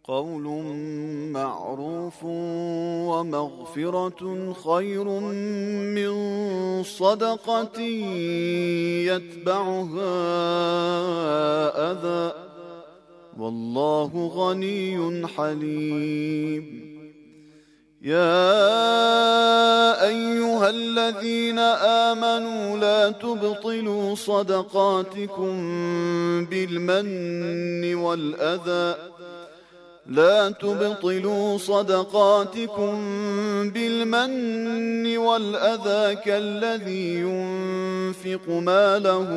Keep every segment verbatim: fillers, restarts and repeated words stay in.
قول معروف ومغفرة خير من صدقة يتبعها أذى، والله غني حليم. يا أيها الذين آمنوا لا تبطلوا صدقاتكم بالمن والأذى لا تبطلوا صدقاتكم بالمن والأذى كالذي ينفق ماله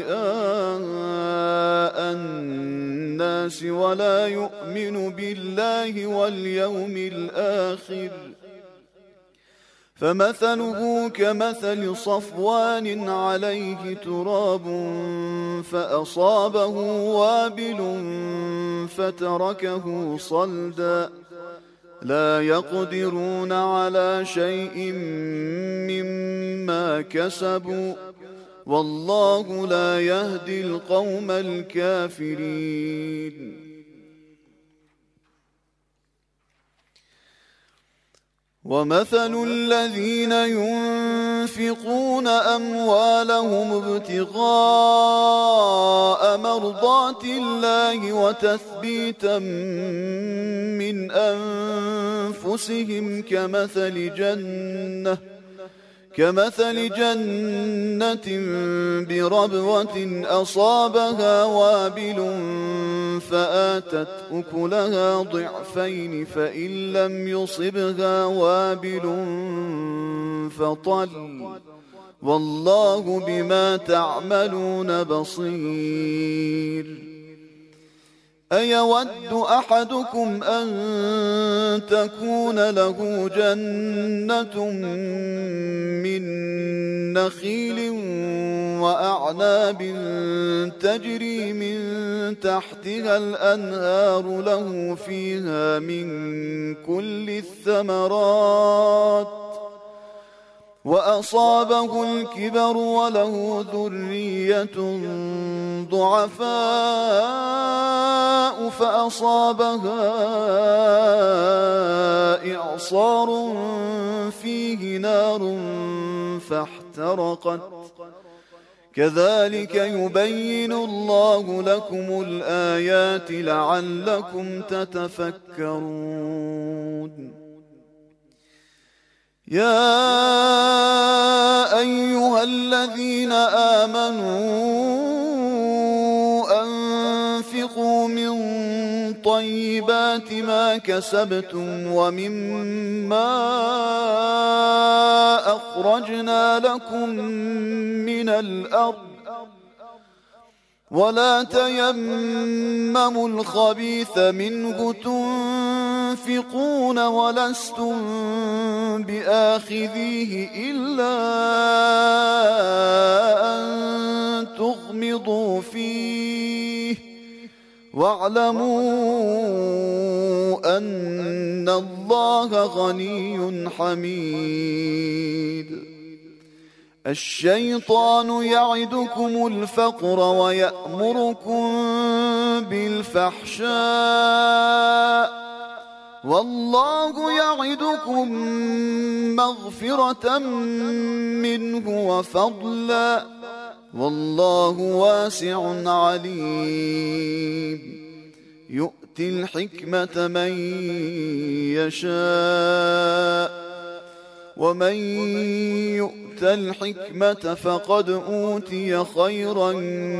رئاء الناس ولا يؤمن بالله واليوم الآخر، فمثله كمثل صفوان عليه تراب فأصابه وابل فتركه صلدا، لا يقدرون على شيء مما كسبوا، والله لا يهدي القوم الكافرين. ومثل الذين ينفقون أموالهم ابتغاء مرضات الله وتثبيتا من أنفسهم كمثل جنة كمثل جنة بربوة أصابها وابل فآتت أكلها ضعفين فإن لم يصبها وابل فطل، والله بما تعملون بصير. أيود أحدكم أن تكون له جنة من نخيل وأعناب تجري من تحتها الأنهار له فيها من كل الثمرات وأصابه الكبر وله ذرية ضعفاء فأصابها إعصار فيه نار فاحترقت، كذلك يبين الله لكم الآيات لعلكم تتفكرون. يا أيها الذين آمنوا أنفقوا من طيبات ما كسبتم ومما أخرجنا لكم من الأرض ولا تيمموا الخبيث منه تنفقون ولستم بآخذيه إلا أن تغمضوا فيه، واعلموا أن الله غني حميد. الشيطان يعدكم الفقر ويأمركم بالفحشاء والله يعدكم مغفرة منه وفضلا، والله واسع عليم. يؤتي الحكمة من يشاء ومن يؤت الحكمة فقد أوتي خيرا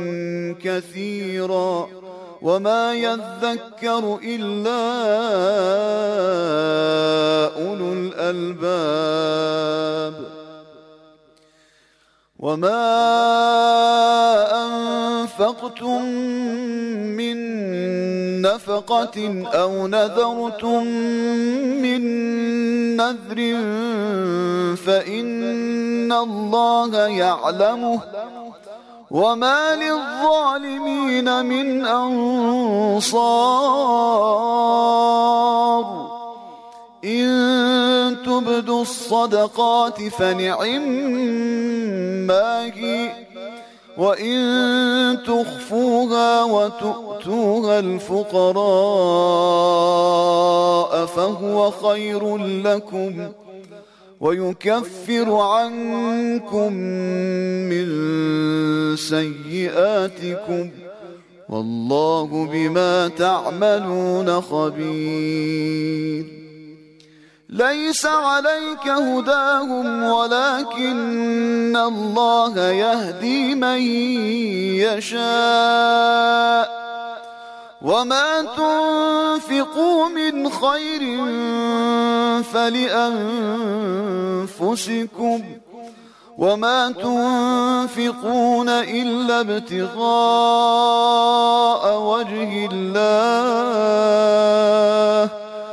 كثيرا وما يذكر إلا أولو الألباب. وما أنفقتم من نفقة أو نذرتم من نذر فإن الله يعلمه وما للظالمين من أنصار. إن تبدوا الصدقات فنعما هي وإن تخفوها وتؤتوها الفقراء فهو خير لكم ويكفر عنكم من سيئاتكم والله بما تعملون خبير. ليس عليك هداهم ولكن الله يهدي من يشاء وما تنفقوا من خير فلأنفسكم وما تنفقون إلا ابتغاء وجه الله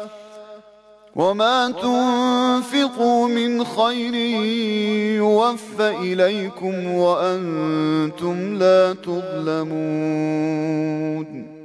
وما تنفقوا من خير يوفى إليكم وأنتم لا تظلمون.